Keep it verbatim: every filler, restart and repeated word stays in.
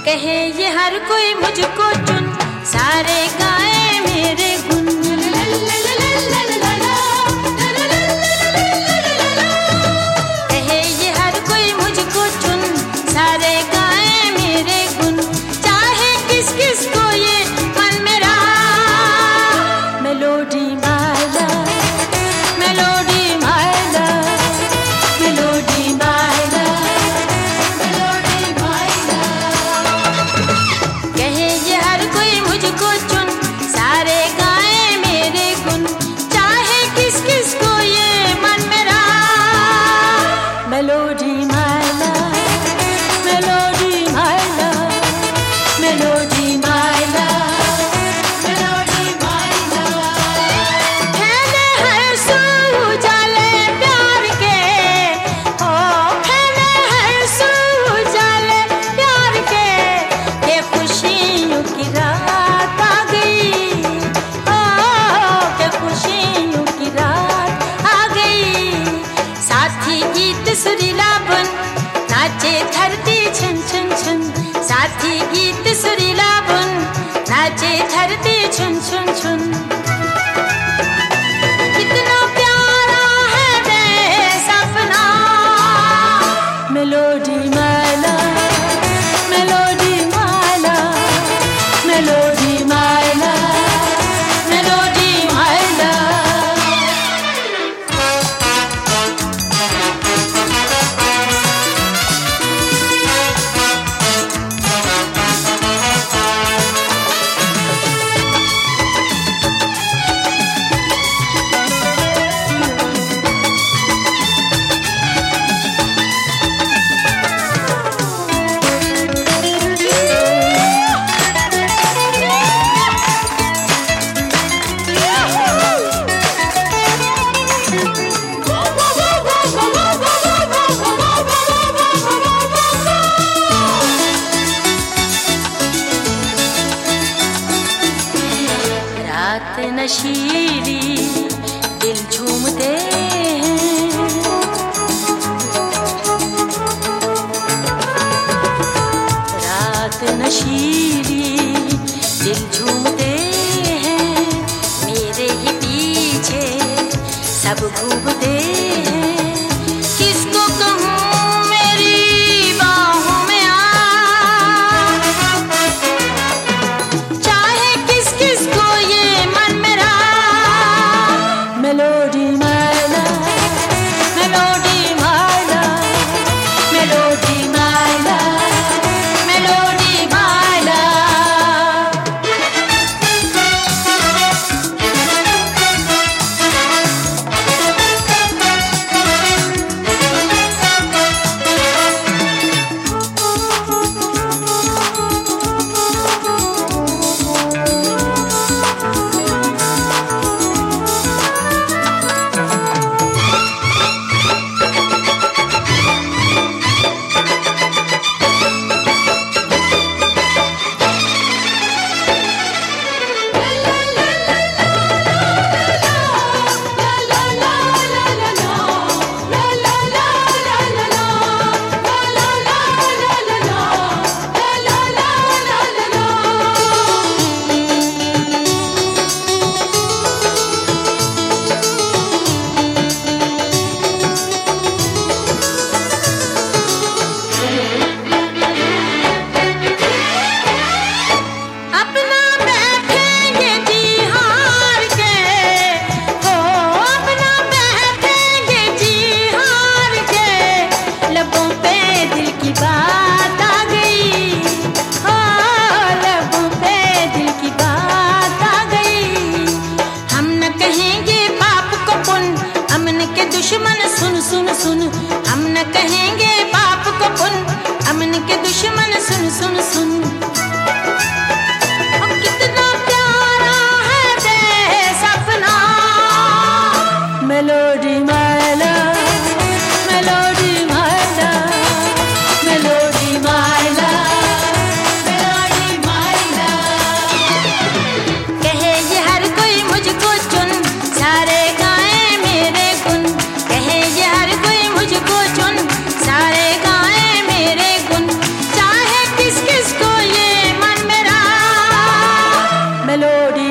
कहे ये हर कोई मुझको चुन, सारे गाए मेरे गुन। कहे ये हर कोई मुझको चुन, सारे गाए मेरे गुन। चाहे किस किस को ये मन मेरा melody my love, melody my love, melody my love, melody my love. कहे ये हर कोई मुझको चुन, सारे गाए मेरे गुन। चाहे किस किस को ये मन मेरा melody my love, melody my love, melody my love, melody my love. फैले हर सू उजाले प्यार के, ओ फैले हर सू उजाले प्यार के। ये खुशियों की रात आ गई, ओ के खुशियों की रात आ गई। साथी गीत सुरीला बन नाचे धरती छन छन छन। साथी गीत सुरीला बन नाचे धरती छन छन छन। कितना प्यारा है बेसपना melody my love, melody my love, melody my love, melody my love. रात नशीली दिल झूमते हैं, रात नशीली दिल झूमते हैं। मेरे ही पीछे सब घूमते हैं। किसको कहूँ मेरी बाहों में आ, चाहे किस किस को ये मन मेरा melody my love, melody my love, melody my love, melody my love. अपना बैठेंगे जी हार के, हो अपना बैठेंगे जी हार के। लबों पे दिल की बात आ गई, हो लबों पे दिल की बात आ गई। हम न कहेंगे पाप को पुण्य, अमन के दुश्मन सुन सुन सुन। हम न कहेंगे पाप को पुण्य, अमन के दुश्मन सुन सुन सुन। कितना प्यारा है बेसपना melody my love, melody my love, melody my love, melody my love. कहे ये हर कोई मुझको चुन, सारे गाए मेरे गुन। कहे ये हर कोई मुझको चुन, लोड़ी